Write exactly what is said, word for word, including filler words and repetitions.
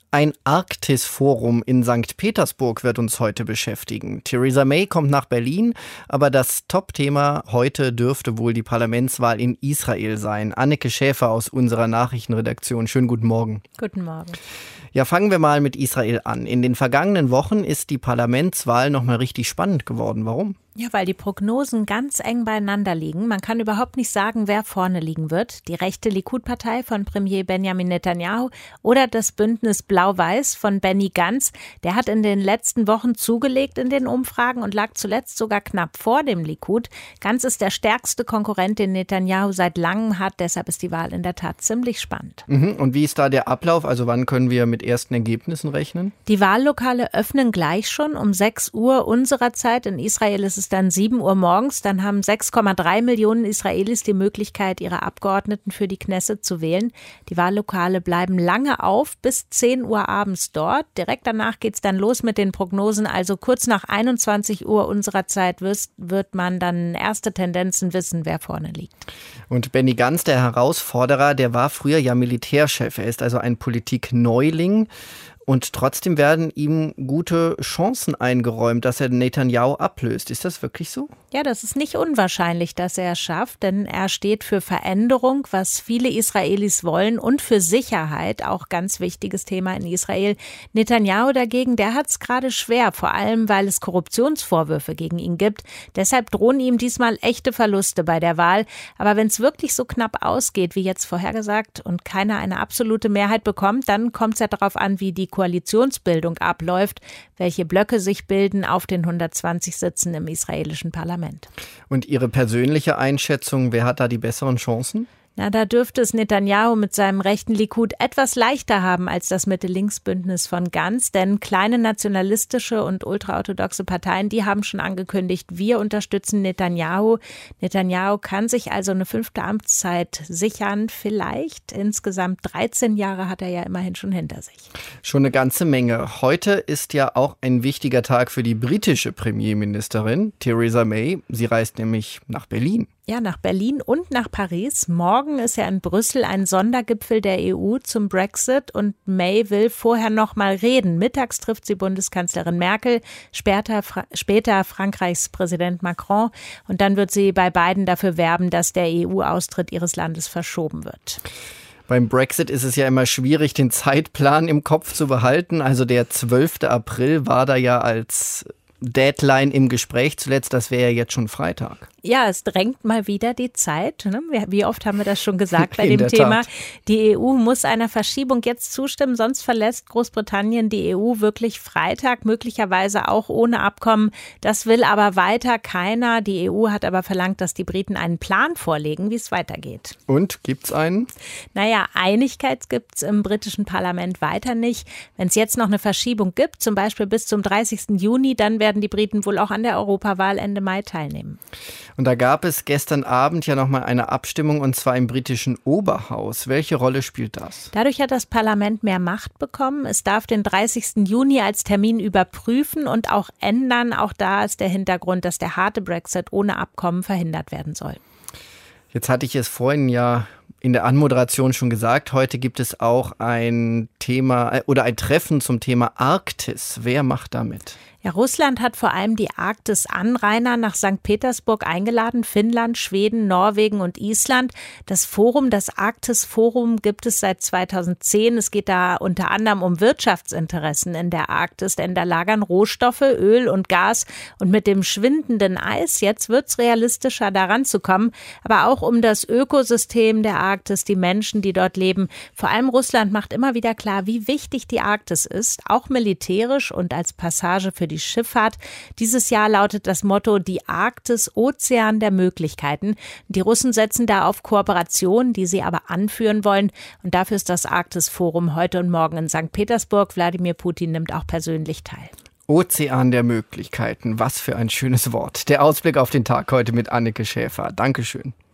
Ein Arktis-Forum in Sankt Petersburg wird uns heute beschäftigen. Theresa May kommt nach Berlin, aber das Top-Thema heute dürfte wohl die Parlamentswahl in Israel sein. Anneke Schäfer aus unserer Nachrichtenredaktion. Schönen guten Morgen. Guten Morgen. Ja, fangen wir mal mit Israel an. In den vergangenen Wochen ist die Parlamentswahl noch mal richtig spannend geworden. Warum? Ja, weil die Prognosen ganz eng beieinander liegen. Man kann überhaupt nicht sagen, wer vorne liegen wird. Die rechte Likud-Partei von Premier Benjamin Netanyahu oder das Bündnis Blau-Weiß von Benny Gantz. Der hat in den letzten Wochen zugelegt in den Umfragen und lag zuletzt sogar knapp vor dem Likud. Gantz ist der stärkste Konkurrent, den Netanyahu seit langem hat. Deshalb ist die Wahl in der Tat ziemlich spannend. Mhm. Und wie ist da der Ablauf? Also wann können wir mit ersten Ergebnissen rechnen? Die Wahllokale öffnen gleich schon um sechs Uhr unserer Zeit. In Israel ist es dann sieben Uhr morgens. Dann haben sechs Komma drei Millionen Israelis die Möglichkeit, ihre Abgeordneten für die Knesset zu wählen. Die Wahllokale bleiben lange auf, bis zehn Uhr abends dort. Direkt danach geht es dann los mit den Prognosen. Also kurz nach einundzwanzig Uhr unserer Zeit wird man dann erste Tendenzen wissen, wer vorne liegt. Und Benny Gantz, der Herausforderer, der war früher ja Militärchef. Er ist also ein Politikneuling. Und trotzdem werden ihm gute Chancen eingeräumt, dass er Netanyahu ablöst. Ist das wirklich so? Ja, das ist nicht unwahrscheinlich, dass er es schafft, denn er steht für Veränderung, was viele Israelis wollen, und für Sicherheit, auch ganz wichtiges Thema in Israel. Netanyahu dagegen, der hat es gerade schwer, vor allem weil es Korruptionsvorwürfe gegen ihn gibt. Deshalb drohen ihm diesmal echte Verluste bei der Wahl. Aber wenn es wirklich so knapp ausgeht, wie jetzt vorhergesagt, und keiner eine absolute Mehrheit bekommt, dann kommt es ja darauf an, wie die Koalitionsbildung abläuft, welche Blöcke sich bilden auf den hundertzwanzig Sitzen im israelischen Parlament. Und Ihre persönliche Einschätzung, wer hat da die besseren Chancen? Na, da dürfte es Netanyahu mit seinem rechten Likud etwas leichter haben als das Mitte-Links-Bündnis von Gantz, denn kleine nationalistische und ultraorthodoxe Parteien, die haben schon angekündigt, wir unterstützen Netanyahu. Netanyahu kann sich also eine fünfte Amtszeit sichern, vielleicht. Insgesamt dreizehn Jahre hat er ja immerhin schon hinter sich. Schon eine ganze Menge. Heute ist ja auch ein wichtiger Tag für die britische Premierministerin Theresa May. Sie reist nämlich nach Berlin. Ja, nach Berlin und nach Paris. Morgen ist ja in Brüssel ein Sondergipfel der E U zum Brexit und May will vorher noch mal reden. Mittags trifft sie Bundeskanzlerin Merkel, später, später Frankreichs Präsident Macron, und dann wird sie bei beiden dafür werben, dass der E U-Austritt ihres Landes verschoben wird. Beim Brexit ist es ja immer schwierig, den Zeitplan im Kopf zu behalten. Also der zwölfte April war da ja als Deadline im Gespräch zuletzt, das wäre ja jetzt schon Freitag. Ja, es drängt mal wieder die Zeit. Ne? Wie oft haben wir das schon gesagt bei dem Thema? Tat. Die E U muss einer Verschiebung jetzt zustimmen, sonst verlässt Großbritannien die E U wirklich Freitag, möglicherweise auch ohne Abkommen. Das will aber weiter keiner. Die E U hat aber verlangt, dass die Briten einen Plan vorlegen, wie es weitergeht. Und, gibt's einen? Naja, Einigkeit gibt's im britischen Parlament weiter nicht. Wenn es jetzt noch eine Verschiebung gibt, zum Beispiel bis zum dreißigsten Juni, dann werden die Briten wohl auch an der Europawahl Ende Mai teilnehmen. Und da gab es gestern Abend ja nochmal eine Abstimmung, und zwar im britischen Oberhaus. Welche Rolle spielt das? Dadurch hat das Parlament mehr Macht bekommen. Es darf den dreißigsten Juni als Termin überprüfen und auch ändern. Auch da ist der Hintergrund, dass der harte Brexit ohne Abkommen verhindert werden soll. Jetzt hatte ich es vorhin ja in der Anmoderation schon gesagt, heute gibt es auch ein Thema oder ein Treffen zum Thema Arktis. Wer macht da mit? Ja, Russland hat vor allem die Arktis-Anrainer nach Sankt Petersburg eingeladen. Finnland, Schweden, Norwegen und Island. Das Forum, das Arktis-Forum, gibt es seit zweitausendzehn. Es geht da unter anderem um Wirtschaftsinteressen in der Arktis, denn da lagern Rohstoffe, Öl und Gas. Und mit dem schwindenden Eis jetzt wird es realistischer, daran zu kommen. Aber auch um das Ökosystem der Arktis, die Menschen, die dort leben. Vor allem Russland macht immer wieder klar, wie wichtig die Arktis ist, auch militärisch und als Passage für die Schifffahrt. Dieses Jahr lautet das Motto die Arktis, Ozean der Möglichkeiten. Die Russen setzen da auf Kooperation, die sie aber anführen wollen. Und dafür ist das Arktis-Forum heute und morgen in Sankt Petersburg. Wladimir Putin nimmt auch persönlich teil. Ozean der Möglichkeiten, was für ein schönes Wort. Der Ausblick auf den Tag heute mit Anneke Schäfer. Dankeschön.